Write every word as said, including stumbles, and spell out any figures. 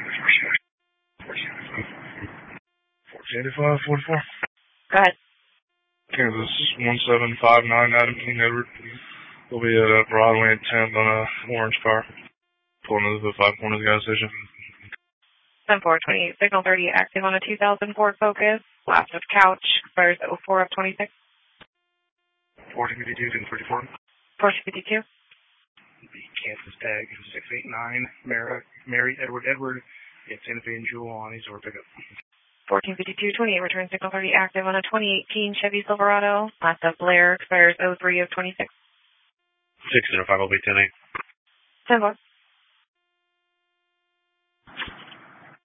fourteen eighty-five, forty-four. Go ahead. Kansas one seven five nine, Adam King Edward. We'll be at uh, Broadway and tenth on a orange car. Pulling into the five corners gas station. ten four twenty-eight, signal thirty, active on a two thousand Ford Focus. Last of couch, expires oh four of twenty-six. fourteen fifty-two, thirty-four. fourteen fifty-two. The Kansas tag six eight nine, Mary, Mary Edward Edward. It's Santa Fe and Jewel on East Over pickup. fourteen fifty-two twenty-eight, return signal thirty, active on a twenty eighteen Chevy Silverado. Last of Blair, expires oh three of twenty-six. six zero five, I'll be ten eight. ten four.